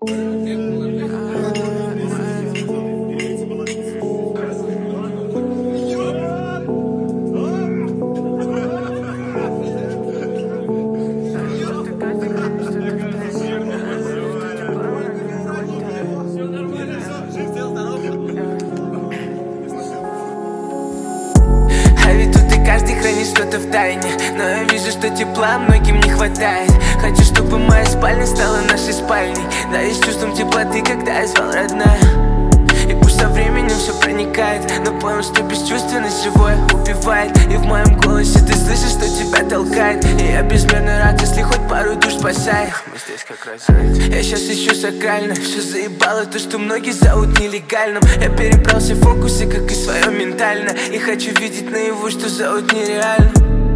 Каждый хранит что-то в тайне, но я вижу, что тепла многим не хватает. Хочу, чтобы моя спальня стала нашей спальней. Да, и с чувством теплоты, когда я звал родная. И пусть со временем все проникает, но понял, что бесчувственность живое убивает. И в моем голосе ты слышишь, что тебя толкает. И я безмерно рад, если хоть пару душ спасает. Мы здесь как раз. Я сейчас ищу сакрально. Все заебало то, что многие зовут нелегальным. Я перебрал все фокусы, как и свое ментально. И хочу видеть наяву, что зовут нереально.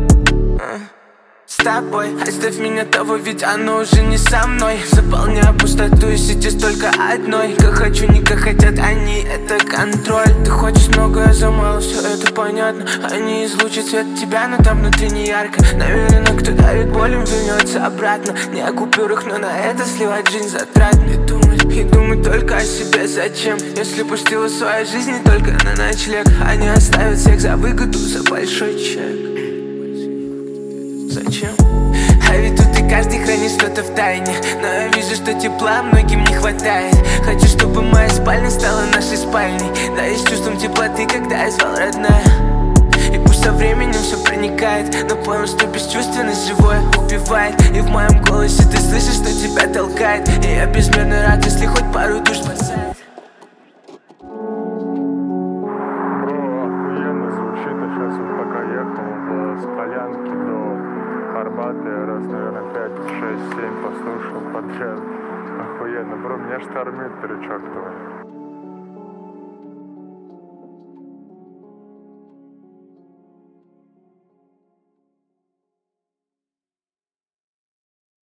С тобой, оставь меня того, ведь оно уже не со мной. Заполняю пустоту и сейчас только одной. Как хочу, не как хотят они, это контроль. Ты хочешь много, я за мало, все это понятно. Они излучат свет тебя, но там внутри не ярко. Наверное, кто давит боль, им вернется обратно. Не о купюрах, но на это сливать жизнь затратно. И думать только о себе, зачем? Если пустила свою жизнь не только на ночлег. Они оставят всех за выгоду, за большой чек. Зачем? А ведь тут и каждый хранит что-то в тайне, но я вижу, что тепла многим не хватает. Хочу, чтобы моя спальня стала нашей спальней. Да, и с чувством теплоты, когда я звал родная. И пусть со временем все проникает, но понял, что бесчувственность живое убивает. И в моем голосе ты слышишь, что тебя толкает. И я безмерно рад, если хоть пару душ спасает. С Полянки до Арбата я раз, наверное, 5, 6, 7 послушал подряд. Охуенно, бро, меня штормит, трючок твой.